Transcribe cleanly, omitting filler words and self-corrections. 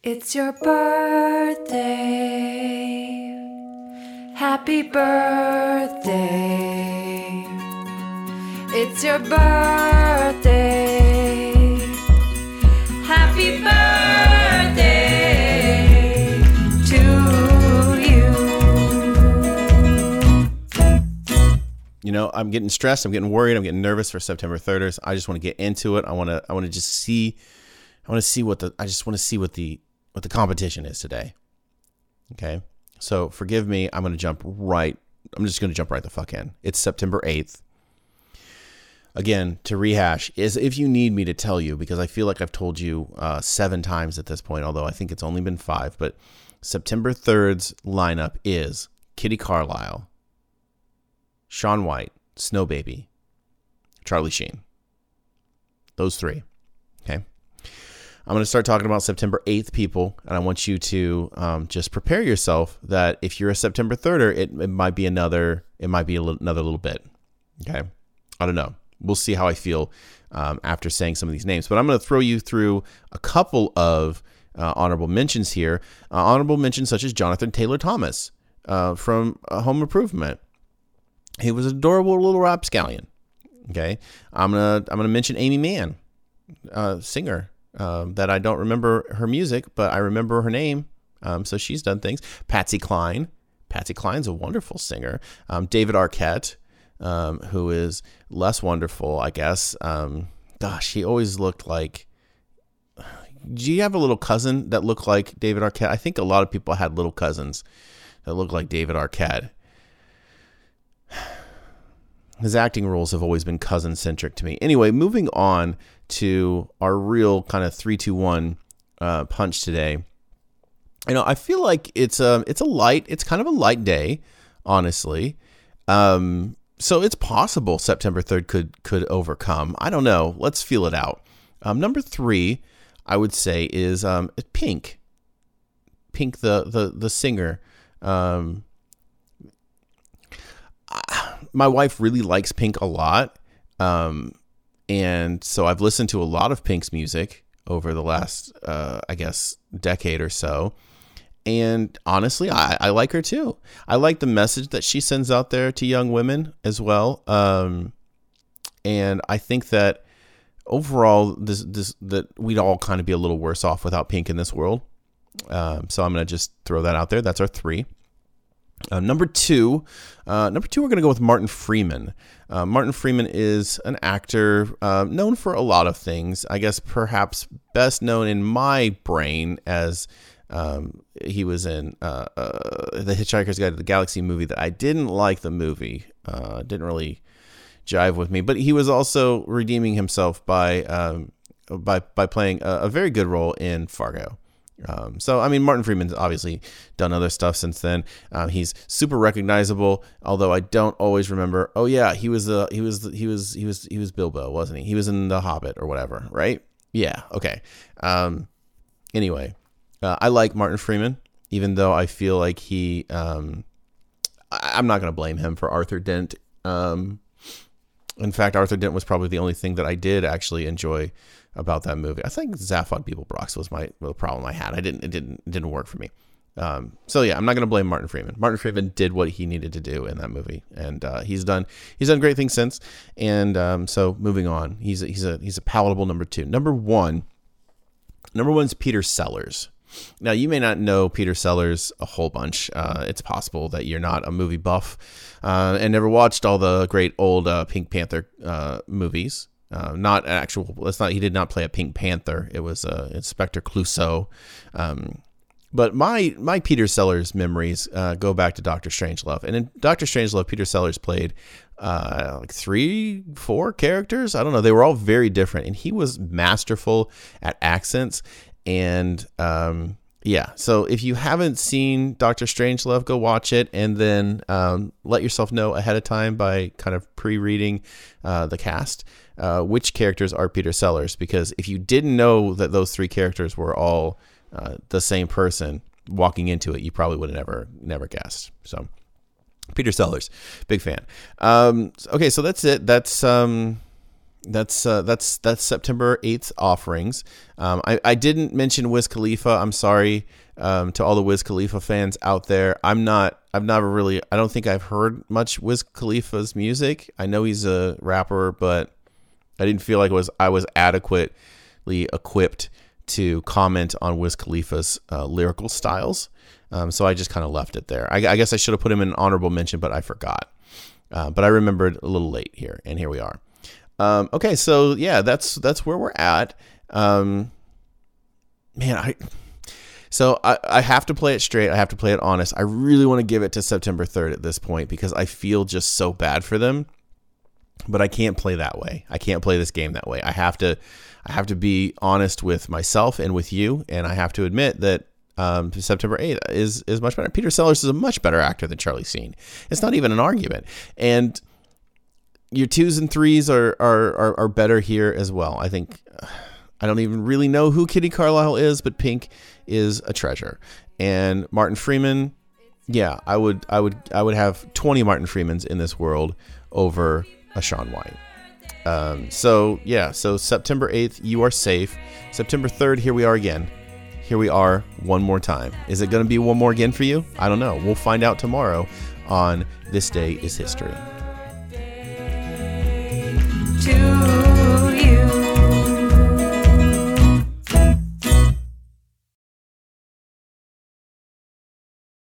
It's your birthday. Happy birthday. It's your birthday. Happy birthday to you. You know, I'm getting stressed. I'm getting worried. I'm getting nervous for September 30th. I just want to get into it. I want to just see. I want to see what the competition is today. Okay. So forgive me. I'm just going to jump right the fuck in. It's September 8th. Again, to rehash, is if you need me to tell you, because I feel like I've told you 7 times at this point, although I think it's only been 5, but September 3rd's lineup is Kitty Carlisle, Shaun White, Snow Baby, Charlie Sheen. Those 3. Okay. I'm going to start talking about September 8th, people, and I want you to just prepare yourself that if you're a September 3rder, it might be another little bit. Okay. I don't know. We'll see how I feel after saying some of these names, but I'm going to throw you through a couple of honorable mentions here. Honorable mentions such as Jonathan Taylor Thomas from Home Improvement. He was an adorable little rapscallion. Okay. I'm gonna mention Amy Mann, singer. That I don't remember her music, but I remember her name. So she's done things. Patsy Cline. Patsy Cline's a wonderful singer. David Arquette, who is less wonderful, I guess. Gosh, he always looked like... Do you have a little cousin that looked like David Arquette? I think a lot of people had little cousins that looked like David Arquette. His acting roles have always been cousin-centric to me. Anyway, moving on to our real kind of 3-2-1 punch today. You know, I feel like it's kind of a light day, honestly. So it's possible September 3rd could overcome. I don't know. Let's feel it out. Number 3, I would say, is Pink. Pink, the singer. My wife really likes Pink a lot. And so I've listened to a lot of Pink's music over the last, I guess, decade or so. And honestly, I like her too. I like the message that she sends out there to young women as well. And I think that overall, that we'd all kind of be a little worse off without Pink in this world. So I'm going to just throw that out there. That's our 3. Number 2, we're going to go with Martin Freeman. Martin Freeman is an actor known for a lot of things. I guess perhaps best known in my brain as he was in the Hitchhiker's Guide to the Galaxy movie that I didn't like the movie. Didn't really jive with me. But he was also redeeming himself by playing a very good role in Fargo. So, I mean, Martin Freeman's obviously done other stuff since then. He's super recognizable, although I don't always remember. Oh yeah, he was Bilbo, wasn't he? He was in The Hobbit or whatever, right? Yeah. Okay. Anyway, I like Martin Freeman, even though I feel like I'm not going to blame him for Arthur Dent. In fact, Arthur Dent was probably the only thing that I did actually enjoy about that movie. I think Zaphod Beeblebrox was the problem I had. It didn't work for me. So yeah, I'm not going to blame Martin Freeman. Martin Freeman did what he needed to do in that movie, and he's done great things since. And so moving on, he's a palatable number 2. Number 1 is Peter Sellers. Now, you may not know Peter Sellers a whole bunch. It's possible that you're not a movie buff and never watched all the great old Pink Panther movies. He did not play a Pink Panther. It was Inspector Clouseau. But my Peter Sellers memories go back to Dr. Strangelove. And in Dr. Strangelove, Peter Sellers played like 3-4 characters. I don't know. They were all very different. And he was masterful at accents. And yeah, so if you haven't seen Dr. Strangelove, go watch it, and then let yourself know ahead of time by kind of pre-reading the cast which characters are Peter Sellers. Because if you didn't know that those 3 characters were all the same person walking into it, you probably would have never guessed. So Peter Sellers, big fan. Okay, so that's it. That's That's September 8th offerings. I didn't mention Wiz Khalifa. I'm sorry to all the Wiz Khalifa fans out there. I don't think I've heard much Wiz Khalifa's music. I know he's a rapper, but I didn't feel like I was adequately equipped to comment on Wiz Khalifa's lyrical styles. So I just kind of left it there. I guess I should have put him in an honorable mention, but I forgot. But I remembered a little late here, and here we are. Okay, so yeah, that's where we're at. I have to play it straight. I have to play it honest. I really want to give it to September 3rd at this point because I feel just so bad for them. But I can't play that way. I can't play this game that way. I have to be honest with myself and with you, and I have to admit that September 8th is much better. Peter Sellers is a much better actor than Charlie Sheen. It's not even an argument. And your 2s and 3s are better here as well. I think I don't even really know who Kitty Carlisle is, but Pink is a treasure. And Martin Freeman, yeah, I would have 20 Martin Freemans in this world over a Shaun White. So September 8th, you are safe. September 3rd, here we are again. Here we are one more time. Is it going to be one more again for you? I don't know. We'll find out tomorrow on This Day is History.